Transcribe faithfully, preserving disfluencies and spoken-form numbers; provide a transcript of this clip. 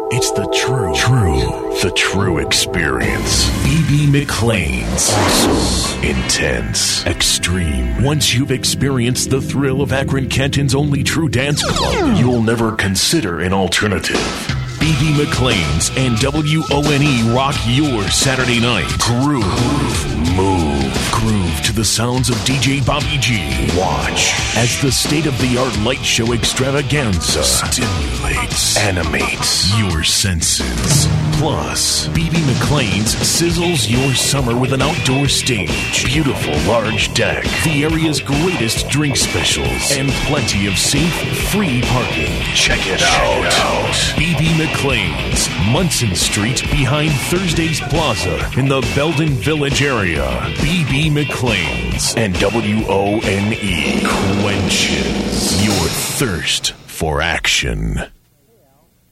It's the true, true, the true experience. B B McLean's. Awesome, intense, extreme. Once you've experienced the thrill of Akron Canton's only true dance club, you'll never consider an alternative. B B McLean's and W O N E rock your Saturday night. Groove, move, groove to the sounds of D J Bobby G. Watch as the state-of-the-art light show extravaganza stimulates, animates your senses. Plus, B B McLean's sizzles your summer with an outdoor stage, beautiful large deck, the area's greatest drink specials, and plenty of safe, free parking. Check it out. Check it out. B B McLean's, Munson Street behind Thursday's Plaza in the Belden Village area. B B McLean's and W O N E quenches your thirst for action.